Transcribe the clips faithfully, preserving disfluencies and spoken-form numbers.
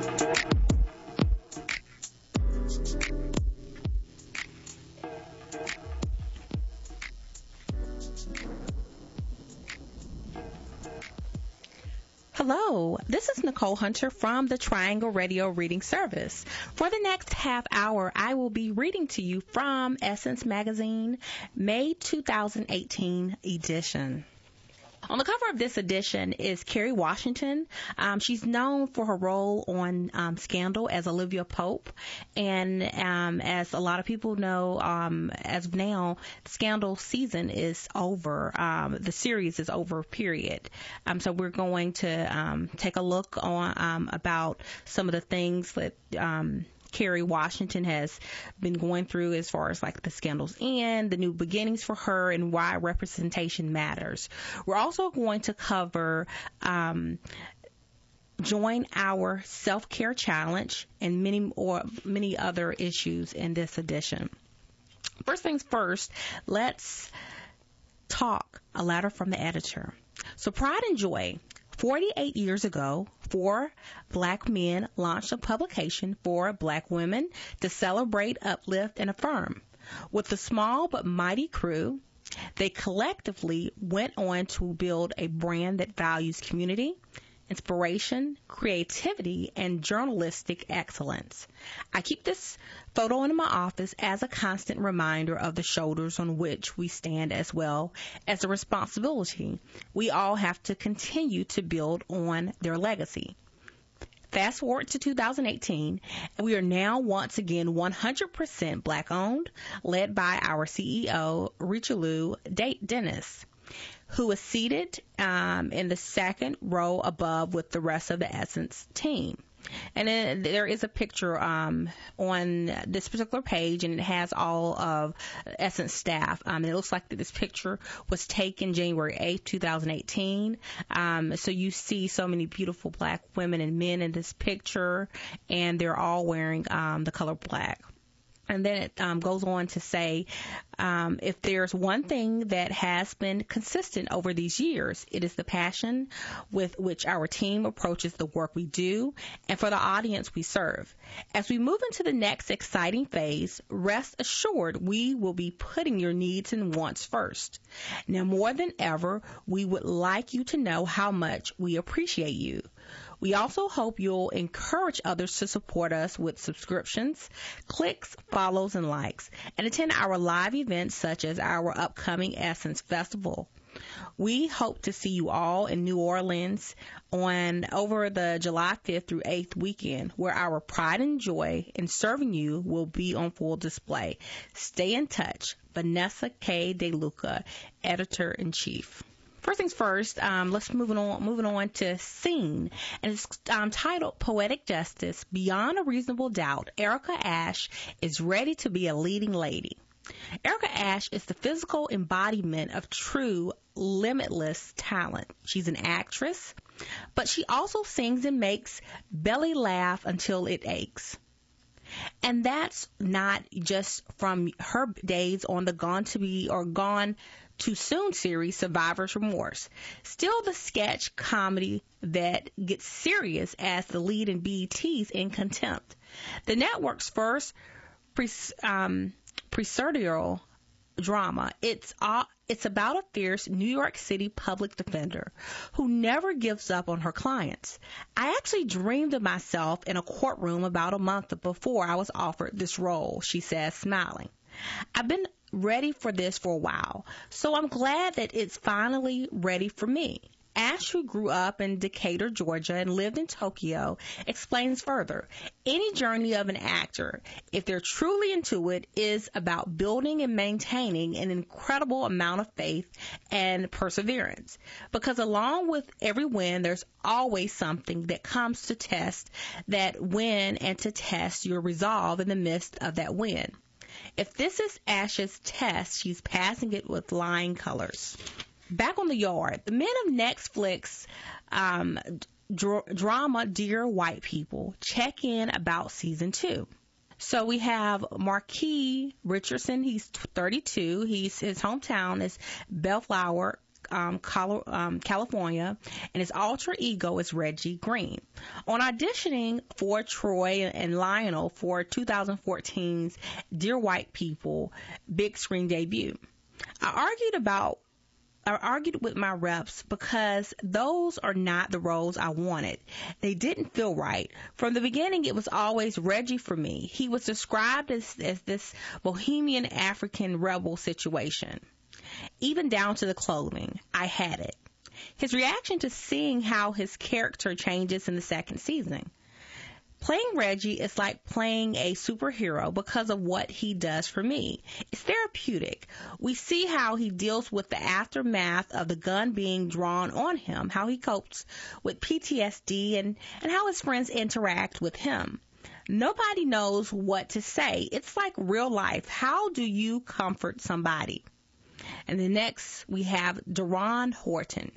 Hello, this is Nicole Hunter from the Triangle Radio Reading Service. For the next half hour, I will be reading to you from Essence Magazine, May two thousand eighteen edition. On the cover of this edition is Kerry Washington. Um, she's known for her role on um, Scandal as Olivia Pope. And um, as a lot of people know, um, as of now, Scandal season is over. Um, the series is over, period. Um, so we're going to um, take a look on um, about some of the things that um, Kerry Washington has been going through as far as like the scandal's end, the new beginnings for her, and why representation matters. We're also going to cover um, Join Our Self-Care Challenge and many or many other issues in this edition. First things first, let's talk a letter from the editor. So Pride and Joy. forty-eight years ago, four black men launched a publication for black women to celebrate, uplift, and affirm. With a small but mighty crew, they collectively went on to build a brand that values community, inspiration, creativity, and journalistic excellence. I keep this photo in my office as a constant reminder of the shoulders on which we stand, as well as the responsibility we all have to continue to build on their legacy. Fast forward to two thousand eighteen, and we are now once again one hundred percent black owned, led by our C E O, Richelieu Dennis, who is seated um, in the second row above with the rest of the Essence team. And then there is a picture um, on this particular page, and it has all of Essence staff. Um, it looks like that this picture was taken January eighth, twenty eighteen. Um, so you see so many beautiful black women and men in this picture, and they're all wearing um, the color black. And then it um, goes on to say, um, if there's one thing that has been consistent over these years, it is the passion with which our team approaches the work we do and for the audience we serve. As we move into the next exciting phase, rest assured we will be putting your needs and wants first. Now, more than ever, we would like you to know how much we appreciate you. We also hope you'll encourage others to support us with subscriptions, clicks, follows, and likes, and attend our live events such as our upcoming Essence Festival. We hope to see you all in New Orleans on over the July fifth through eighth weekend, where our pride and joy in serving you will be on full display. Stay in touch. Vanessa K. DeLuca, Editor-in-Chief. First things first, um, let's move on, moving on to Scene, and it's um, titled Poetic Justice. Beyond a Reasonable Doubt, Erica Ashe is ready to be a leading lady. Erica Ashe is the physical embodiment of true, limitless talent. She's an actress, but she also sings and makes belly laugh until it aches. And that's not just from her days on the Gone to Be or Gone Too Soon series, Survivor's Remorse. Still the sketch comedy that gets serious as the lead in B E T's In Contempt. The network's first pre- um, procedural drama. It's uh, it's about a fierce New York City public defender who never gives up on her clients. I actually dreamed of myself in a courtroom about a month before I was offered this role, she says, smiling. I've been ready for this for a while, so I'm glad that it's finally ready for me. Ashe, who grew up in Decatur, Georgia, and lived in Tokyo, explains further. Any journey of an actor, if they're truly into it, is about building and maintaining an incredible amount of faith and perseverance. Because along with every win, there's always something that comes to test that win and to test your resolve in the midst of that win. If this is Ashe's test, she's passing it with flying colors. Back on the yard, the men of Netflix um, dr- drama Dear White People check in about season two. So we have Marquis Richardson. He's thirty-two. He's his hometown is Bellflower, um, Colo- um, California, and his alter ego is Reggie Green. On auditioning for Troy and Lionel for twenty fourteen's Dear White People big screen debut, I argued about I argued with my reps because those are not the roles I wanted. They didn't feel right. From the beginning, it was always Reggie for me. He was described as, as this bohemian African rebel situation. Even down to the clothing, I had it. His reaction to seeing how his character changes in the second season. Playing Reggie is like playing a superhero because of what he does for me. It's therapeutic. We see how he deals with the aftermath of the gun being drawn on him, how he copes with P T S D, and, and how his friends interact with him. Nobody knows what to say. It's like real life. How do you comfort somebody? And then next we have Deron Horton.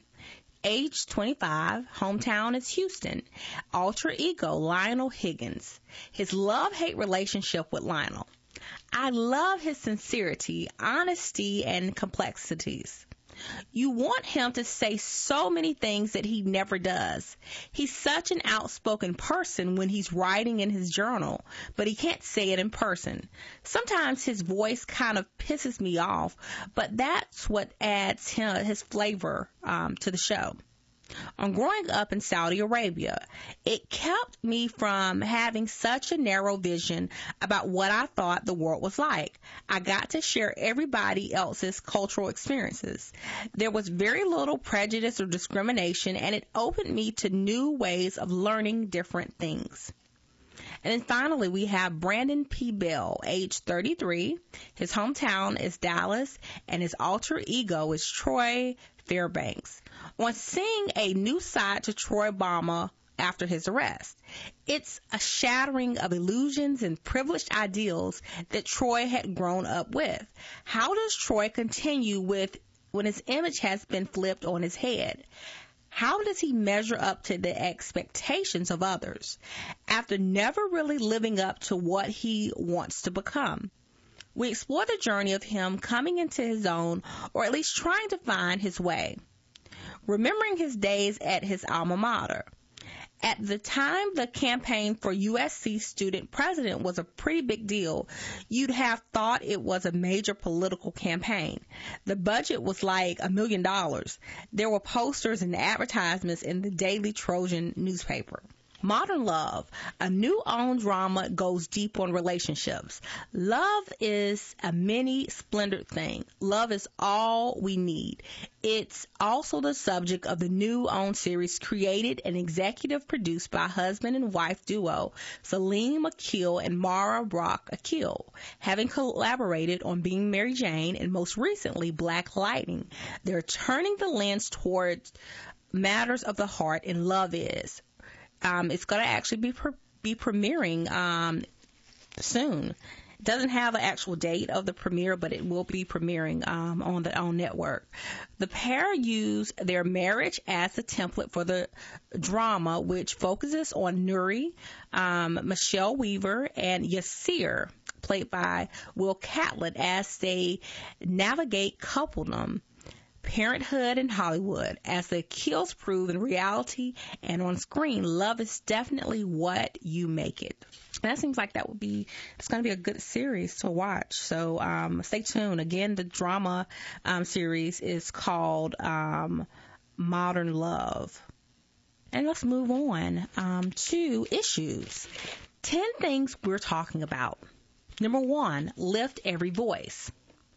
Age twenty-five, hometown is Houston. Alter ego, Lionel Higgins. His love-hate relationship with Lionel. I love his sincerity, honesty, and complexities. You want him to say so many things that he never does. He's such an outspoken person when he's writing in his journal, but he can't say it in person. Sometimes his voice kind of pisses me off, but that's what adds him, his flavor um, to the show. On growing up in Saudi Arabia, it kept me from having such a narrow vision about what I thought the world was like. I got to share everybody else's cultural experiences. There was very little prejudice or discrimination, and it opened me to new ways of learning different things. And then finally, we have Brandon P. Bell, age thirty-three. His hometown is Dallas, and his alter ego is Troy Fairbanks. On seeing a new side to Troy Obama after his arrest, it's a shattering of illusions and privileged ideals that Troy had grown up with. How does Troy continue with when his image has been flipped on his head? How does he measure up to the expectations of others after never really living up to what he wants to become? We explore the journey of him coming into his own, or at least trying to find his way. Remembering his days at his alma mater. At the time, the campaign for U S C student president was a pretty big deal. You'd have thought it was a major political campaign. The budget was like a million dollars. There were posters and advertisements in the Daily Trojan newspaper. Modern Love, a new own drama, goes deep on relationships. Love is a many splendored thing. Love is all we need. It's also the subject of the new own series created and executive produced by husband and wife duo Salim Akil and Mara Brock Akil, having collaborated on Being Mary Jane and most recently Black Lightning. They're turning the lens towards matters of the heart, and love is. Um, it's going to actually be pre- be premiering um, soon. It doesn't have an actual date of the premiere, but it will be premiering um, on the on network. The pair use their marriage as a template for the drama, which focuses on Nuri, um, Michelle Weaver, and Yasir, played by Will Catlett, as they navigate coupledom, parenthood, and Hollywood. As the kills prove in reality and on screen, love is definitely what you make it. And that seems like that would be, it's going to be a good series to watch. So um, stay tuned. Again, the drama um, series is called um, Modern Love. And let's move on um, to issues. ten things we're talking about. Number one, lift every voice.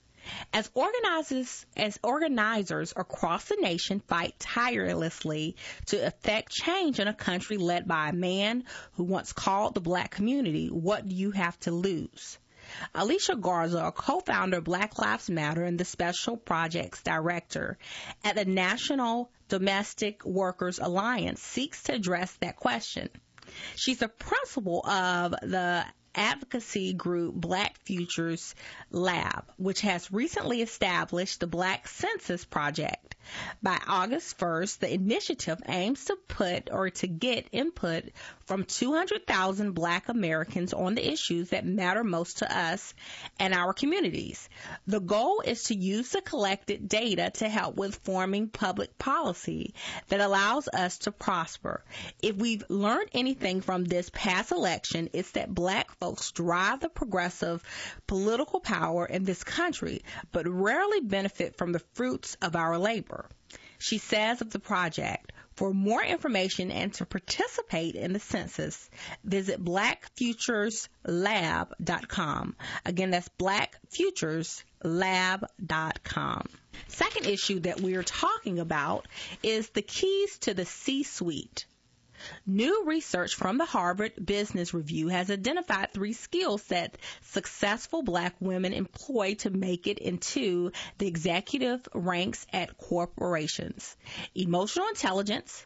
As organizers, as organizers across the nation fight tirelessly to effect change in a country led by a man who once called the black community, what do you have to lose? Alicia Garza, a co-founder of Black Lives Matter and the Special Projects Director at the National Domestic Workers Alliance, seeks to address that question. She's a principal of the advocacy group Black Futures Lab, which has recently established the Black Census Project. By August first, the initiative aims to put or to get input from two hundred thousand Black Americans on the issues that matter most to us and our communities. The goal is to use the collected data to help with forming public policy that allows us to prosper. If we've learned anything from this past election, it's that Black folks drive the progressive political power in this country, but rarely benefit from the fruits of our labor. She says of the project, for more information and to participate in the census, visit black futures lab dot com. Again, that's black futures lab dot com. Second issue that we're talking about is the keys to the C-suite. New research from the Harvard Business Review has identified three skills that successful Black women employ to make it into the executive ranks at corporations: emotional intelligence,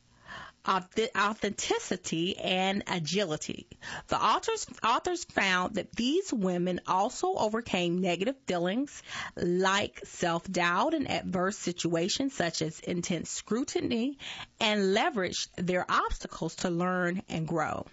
authenticity, and agility. The authors, authors found that these women also overcame negative feelings like self-doubt in adverse situations such as intense scrutiny and leveraged their obstacles to learn and grow.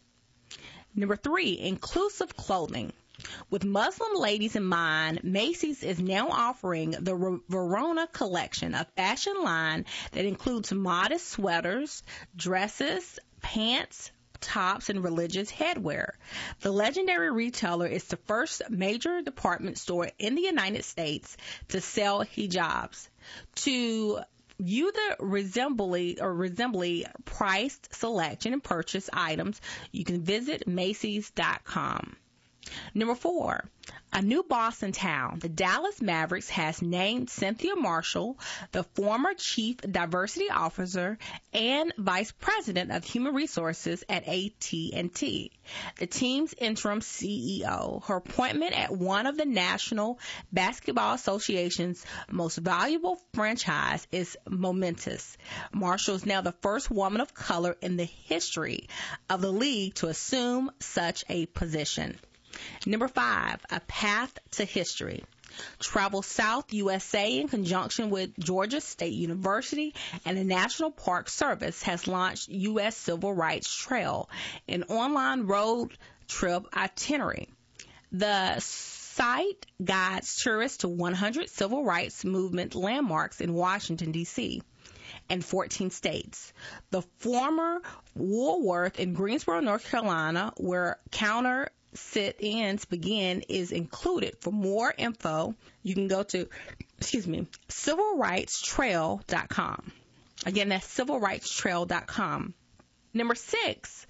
Number three, inclusive clothing. With Muslim ladies in mind, Macy's is now offering the Verona collection, a fashion line that includes modest sweaters, dresses, pants, tops, and religious headwear. The legendary retailer is the first major department store in the United States to sell hijabs. To view the resembly or resembly priced selection and purchase items, you can visit Macy's dot com. Number four, a new boss in town. The Dallas Mavericks has named Cynthia Marshall, the former chief diversity officer and vice president of human resources at A T and T, the team's interim C E O. Her appointment at one of the National Basketball Association's most valuable franchise is momentous. Marshall is now the first woman of color in the history of the league to assume such a position. Number five, a path to history. Travel South U S A in conjunction with Georgia State University and the National Park Service has launched U S Civil Rights Trail, an online road trip itinerary. The site guides tourists to one hundred civil rights movement landmarks in Washington, D C and fourteen states. The former Woolworth in Greensboro, North Carolina, where counter sit-ins begin, is included. For more info, you can go to, excuse me, civil rights trail dot com. Again, that's civil rights trail dot com. Number six,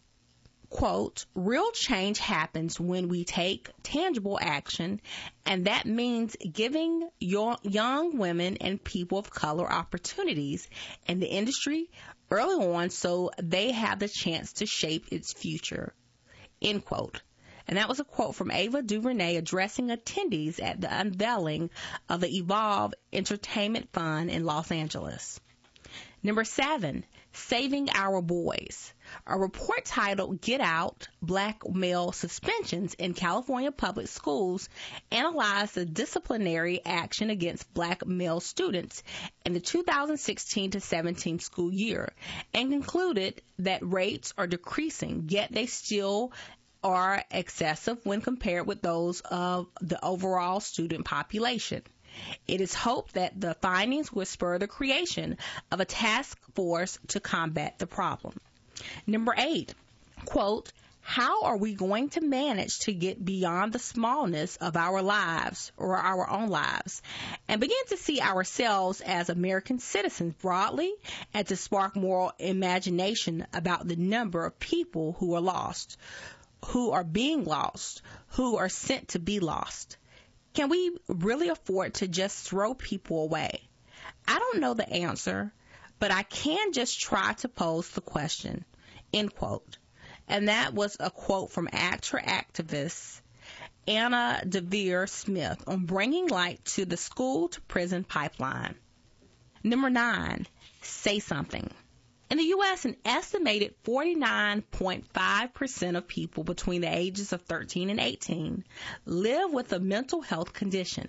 quote, real change happens when we take tangible action, and that means giving your young women and people of color opportunities in the industry early on so they have the chance to shape its future, end quote. And that was a quote from Ava DuVernay addressing attendees at the unveiling of the Evolve Entertainment Fund in Los Angeles. Number seven, saving our boys. A report titled Get Out, Black Male Suspensions in California Public Schools analyzed the disciplinary action against black male students in the two thousand sixteen to seventeen school year and concluded that rates are decreasing, yet they still are excessive when compared with those of the overall student population. It is hoped that the findings will spur the creation of a task force to combat the problem. Number eight, quote, how are we going to manage to get beyond the smallness of our lives or our own lives and begin to see ourselves as American citizens broadly and to spark moral imagination about the number of people who are lost, who are being lost, who are sent to be lost? Can we really afford to just throw people away? I don't know the answer, but I can just try to pose the question, end quote. And that was a quote from actor-activist Anna DeVere Smith on bringing light to the school-to-prison pipeline. Number nine, say something. In the U S, an estimated forty-nine point five percent of people between the ages of thirteen and eighteen live with a mental health condition.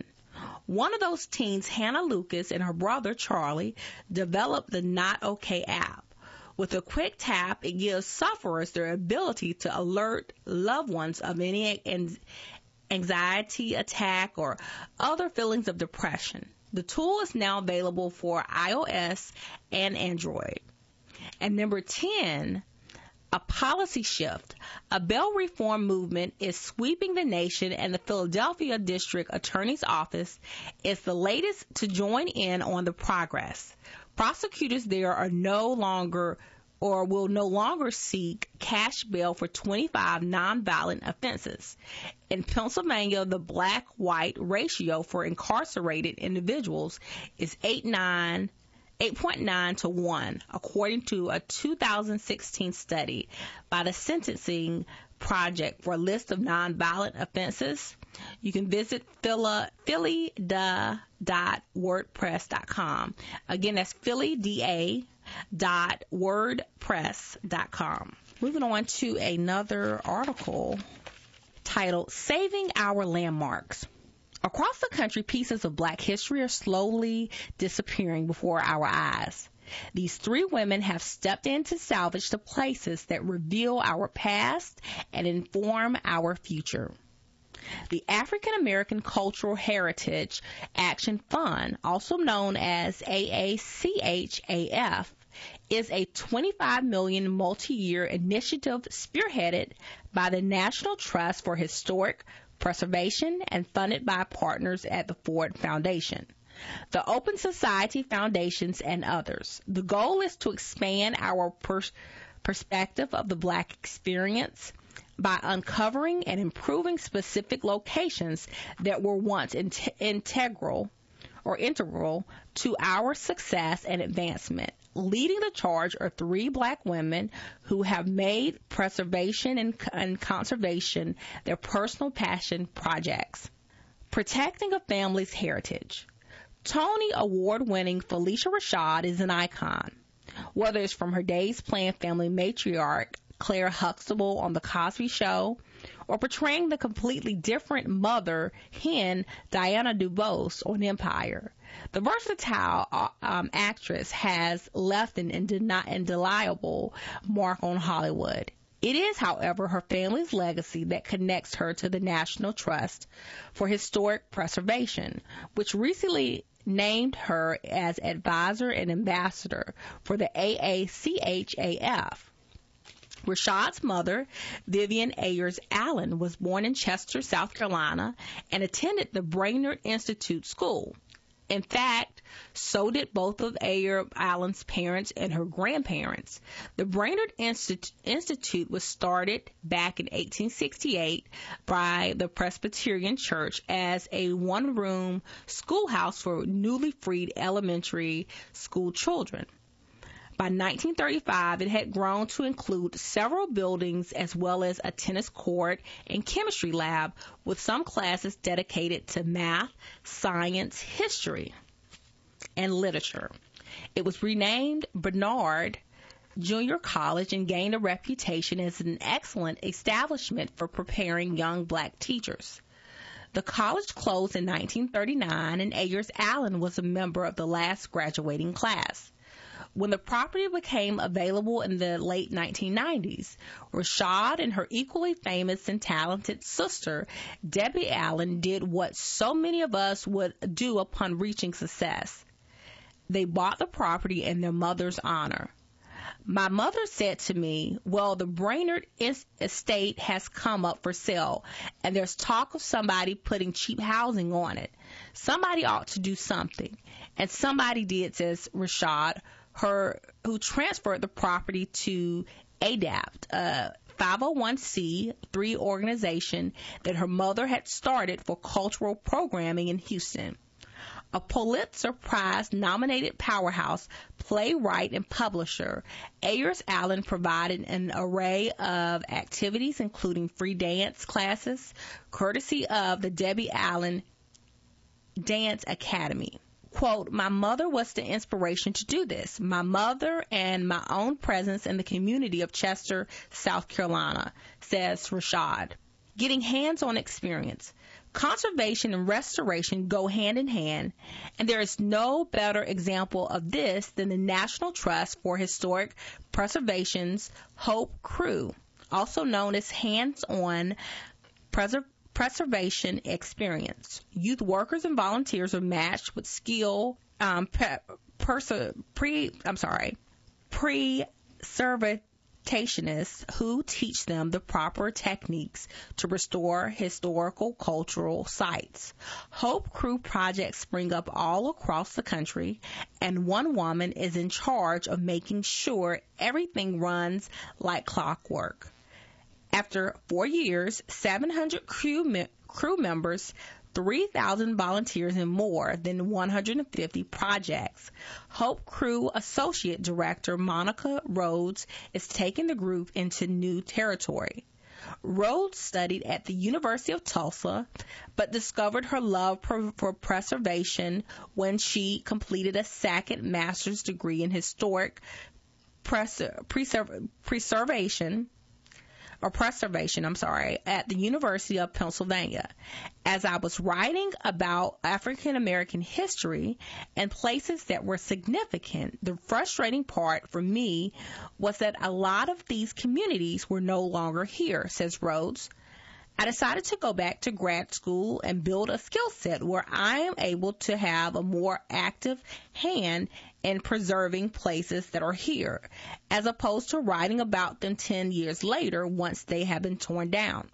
One of those teens, Hannah Lucas, and her brother, Charlie, developed the Not Okay app. With a quick tap, it gives sufferers their ability to alert loved ones of any anxiety attack or other feelings of depression. The tool is now available for iOS and Android. And number ten, a policy shift. A bail reform movement is sweeping the nation, and the Philadelphia District Attorney's Office is the latest to join in on the progress. Prosecutors there are no longer or will no longer seek cash bail for twenty-five nonviolent offenses. In Pennsylvania, the black-white ratio for incarcerated individuals is eight point nine to one, according to a two thousand sixteen study by the Sentencing Project for a list of nonviolent offenses. You can visit philly dot wordpress dot com. Again, that's philly da dot wordpress dot com. Moving on to another article titled Saving Our Landmarks. Across the country, pieces of black history are slowly disappearing before our eyes. These three women have stepped in to salvage the places that reveal our past and inform our future. The African American Cultural Heritage Action Fund, also known as A A C H A F, is a twenty-five million dollars multi-year initiative spearheaded by the National Trust for Historic Preservation and funded by partners at the Ford Foundation, the Open Society Foundations, and others. The goal is to expand our pers- perspective of the black experience by uncovering and improving specific locations that were once in- integral or integral to our success and advancement. Leading the charge are three black women who have made preservation and, and conservation their personal passion projects. Protecting a family's heritage. Tony Award-winning Phylicia Rashad is an icon. Whether it's from her days playing family matriarch Claire Huxtable on The Cosby Show, or portraying the completely different mother hen Diana DuBose on Empire. The versatile um, actress has left an indelible mark on Hollywood. It is, however, her family's legacy that connects her to the National Trust for Historic Preservation, which recently named her as advisor and ambassador for the A A C H A F. Rashad's mother, Vivian Ayers Allen, was born in Chester, South Carolina, and attended the Brainerd Institute School. In fact, so did both of Ayers Allen's parents and her grandparents. The Brainerd Institute, Institute was started back in eighteen sixty-eight by the Presbyterian Church as a one-room schoolhouse for newly freed elementary school children. By nineteen thirty-five, it had grown to include several buildings as well as a tennis court and chemistry lab with some classes dedicated to math, science, history, and literature. It was renamed Barnard Junior College and gained a reputation as an excellent establishment for preparing young black teachers. The college closed in nineteen thirty-nine, and Ayers Allen was a member of the last graduating class. When the property became available in the late nineteen nineties, Rashad and her equally famous and talented sister, Debbie Allen, did what so many of us would do upon reaching success. They bought the property in their mother's honor. My mother said to me, well, the Brainerd estate has come up for sale, and there's talk of somebody putting cheap housing on it. Somebody ought to do something. And somebody did, says Rashad, her who transferred the property to A D A P T, a five oh one c three organization that her mother had started for cultural programming in Houston. A Pulitzer Prize nominated powerhouse, playwright, and publisher, Ayers Allen provided an array of activities, including free dance classes, courtesy of the Debbie Allen Dance Academy. Quote, my mother was the inspiration to do this. My mother and my own presence in the community of Chester, South Carolina, says Rashad. Getting hands-on experience. Conservation and restoration go hand in hand, and there is no better example of this than the National Trust for Historic Preservation's HOPE Crew, also known as Hands-On Preser- Preservation Experience. Youth workers and volunteers are matched with skill um, pe- perse- pre I'm sorry pre-servantationists who teach them the proper techniques to restore historical cultural sites. Hope Crew projects spring up all across the country, and one woman is in charge of making sure everything runs like clockwork. After four years, seven hundred crew, me- crew members, three thousand volunteers, and more than one hundred fifty projects, Hope Crew Associate Director Monica Rhodes is taking the group into new territory. Rhodes studied at the University of Tulsa, but discovered her love for, for preservation when she completed a second master's degree in historic pres- preserv- preservation or preservation, I'm sorry, at the University of Pennsylvania. As I was writing about African American history and places that were significant, the frustrating part for me was that a lot of these communities were no longer here, says Rhodes. I decided to go back to grad school and build a skill set where I am able to have a more active hand in preserving places that are here, as opposed to writing about them ten years later once they have been torn down.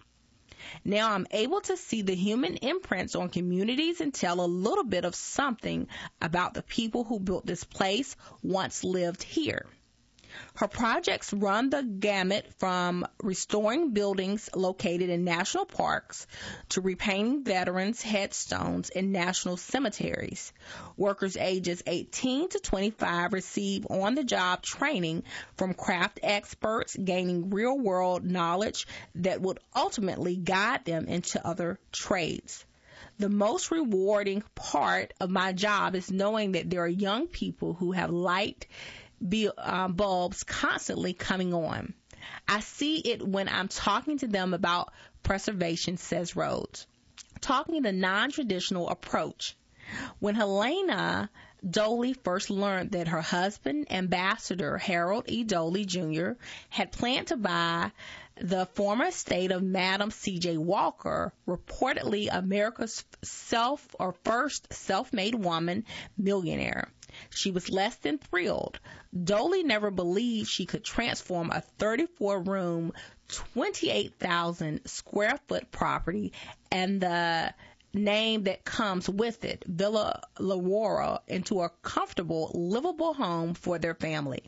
Now I'm able to see the human imprints on communities and tell a little bit of something about the people who built this place once lived here. Her projects run the gamut from restoring buildings located in national parks to repainting veterans' headstones in national cemeteries. Workers ages eighteen to twenty-five receive on-the-job training from craft experts, gaining real-world knowledge that would ultimately guide them into other trades. The most rewarding part of my job is knowing that there are young people who have light Be, uh, bulbs constantly coming on. I see it when I'm talking to them about preservation, says Rhodes. Talking the non-traditional approach. When Helena Doley first learned that her husband, Ambassador Harold E. Doley Junior, had planned to buy the former estate of Madam C J. Walker, reportedly America's self or first self-made woman millionaire, she was less than thrilled. Doley never believed she could transform a thirty-four room, twenty-eight thousand square foot property and the name that comes with it, Villa Lewarra, into a comfortable, livable home for their family.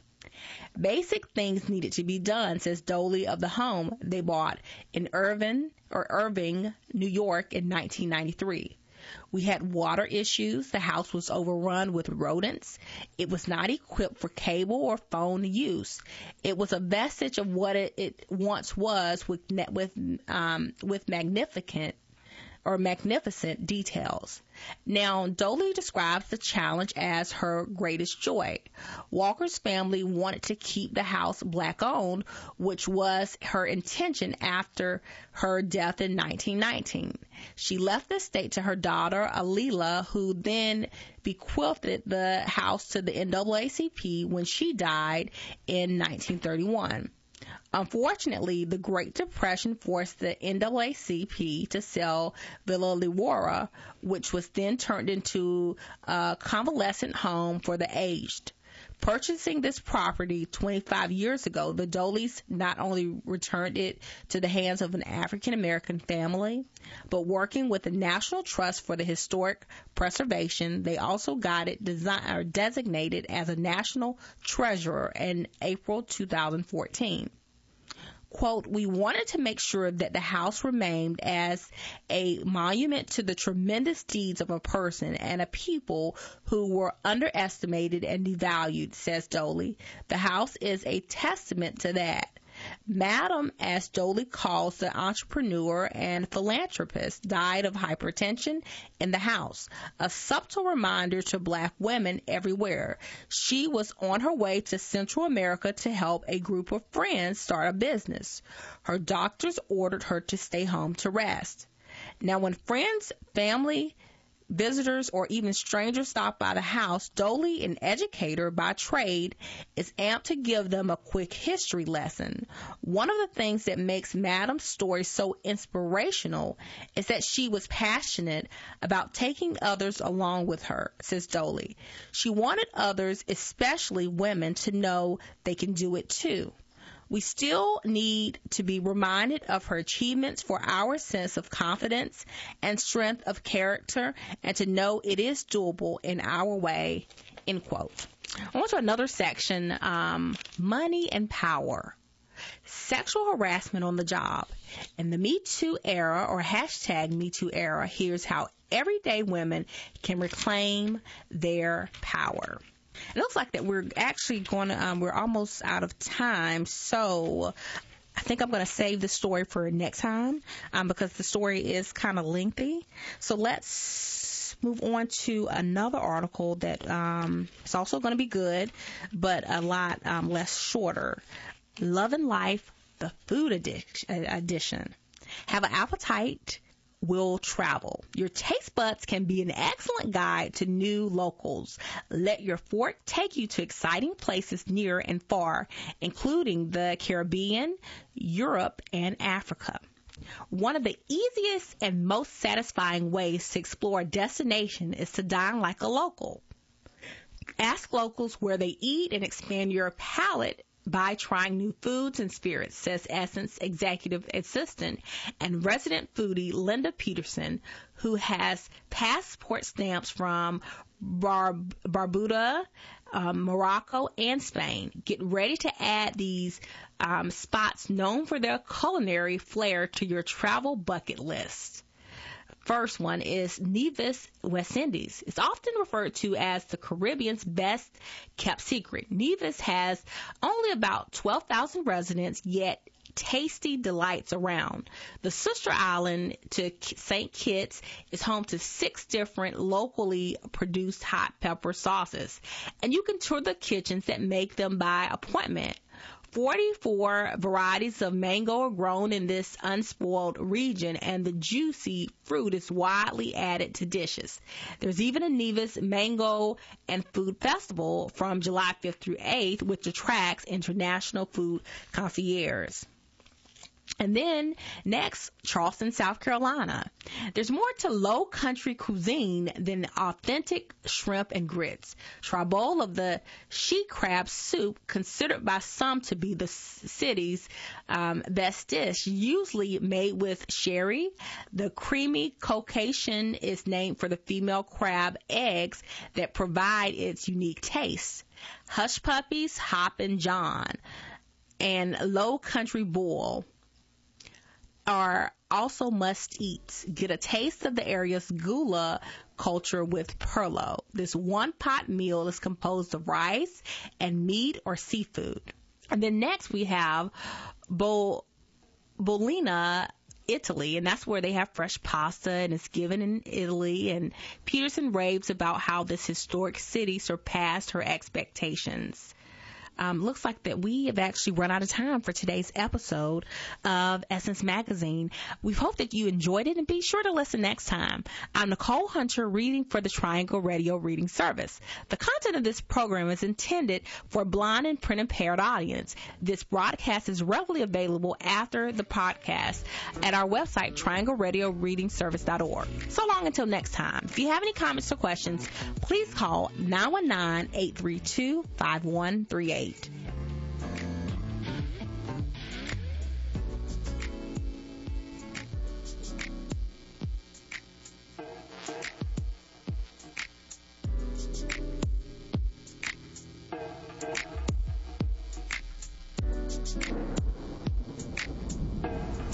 Basic things needed to be done, says Doley of the home they bought in Irving, or Irving, New York in nineteen ninety-three. We had water issues. The house was overrun with rodents. It was not equipped for cable or phone use. It was a vestige of what it, it once was, with with um, with magnificent or magnificent details. Now, Doley describes the challenge as her greatest joy. Walker's family wanted to keep the house black-owned, which was her intention after her death in nineteen nineteen. She left the estate to her daughter, Alila, who then bequeathed the house to the N double A C P when she died in nineteen thirty-one. Unfortunately, the Great Depression forced the N double A C P to sell Villa Lewarra, which was then turned into a convalescent home for the aged. Purchasing this property twenty-five years ago, the Doleys not only returned it to the hands of an African-American family, but working with the National Trust for the Historic Preservation, they also got it design, or designated as a national treasure in April two thousand fourteen. Quote, we wanted to make sure that the house remained as a monument to the tremendous deeds of a person and a people who were underestimated and devalued, says Doley. The house is a testament to that. Madam, as Doley calls the entrepreneur and philanthropist, died of hypertension in the house, a subtle reminder to black women everywhere. She was on her way to Central America to help a group of friends start a business. Her doctors ordered her to stay home to rest. Now, when friends, family, visitors, or even strangers stop by the house, Dolly, an educator by trade, is amped to give them a quick history lesson. One of the things that makes Madam's story so inspirational is that she was passionate about taking others along with her, says Dolly. She wanted others, especially women, to know they can do it too. We still need to be reminded of her achievements for our sense of confidence and strength of character, and to know it is doable in our way, end quote. On to another section, um, money and power. Sexual harassment on the job. In the Me Too era, or hashtag Me Too era, here's how everyday women can reclaim their power. It looks like that we're actually going to, um, we're almost out of time, so I think I'm going to save the story for next time um, because the story is kind of lengthy. So let's move on to another article that um, is also going to be good, but a lot um, less shorter. Love and Life, the food edition. Have an appetite, will travel. Your taste buds can be an excellent guide to new locals. Let your fork take you to exciting places near and far, including the Caribbean, Europe, and Africa. One of the easiest and most satisfying ways to explore a destination is to dine like a local. Ask locals where they eat and expand your palate by trying new foods and spirits, says Essence Executive Assistant and resident foodie Linda Peterson, who has passport stamps from Bar- Barbuda, um, Morocco, and Spain. Get ready to add these um, spots known for their culinary flair to your travel bucket list. First one is Nevis, West Indies. It's often referred to as the Caribbean's best kept secret. Nevis has only about twelve thousand residents, yet tasty delights around. The sister island to Saint Kitts is home to six different locally produced hot pepper sauces, and you can tour the kitchens that make them by appointment. forty-four varieties of mango are grown in this unspoiled region, and the juicy fruit is widely added to dishes. There's even a Nevis Mango and Food Festival from July fifth through eighth, which attracts international food connoisseurs. And then next, Charleston, South Carolina. There's more to low country cuisine than authentic shrimp and grits. Try a bowl of the she crab soup, considered by some to be the city's um, best dish, usually made with sherry. The creamy Caucasian is named for the female crab eggs that provide its unique taste. Hush Puppies, Hoppin' John, and Low Country Boil are also must-eats. Get a taste of the area's gula culture with Perlo. This one-pot meal is composed of rice and meat or seafood. And then next we have Bo- Bologna, Italy, and that's where they have fresh pasta, and it's given in Italy. And Peterson raves about how this historic city surpassed her expectations. Um, looks like that we have actually run out of time for today's episode of Essence Magazine. We hope that you enjoyed it, and be sure to listen next time. I'm Nicole Hunter, reading for the Triangle Radio Reading Service. The content of this program is intended for a blind and print impaired audience. This broadcast is readily available after the podcast at our website, triangle radio reading service dot org. So long until next time. If you have any comments or questions, please call nine one nine, eight three two, five one three eight.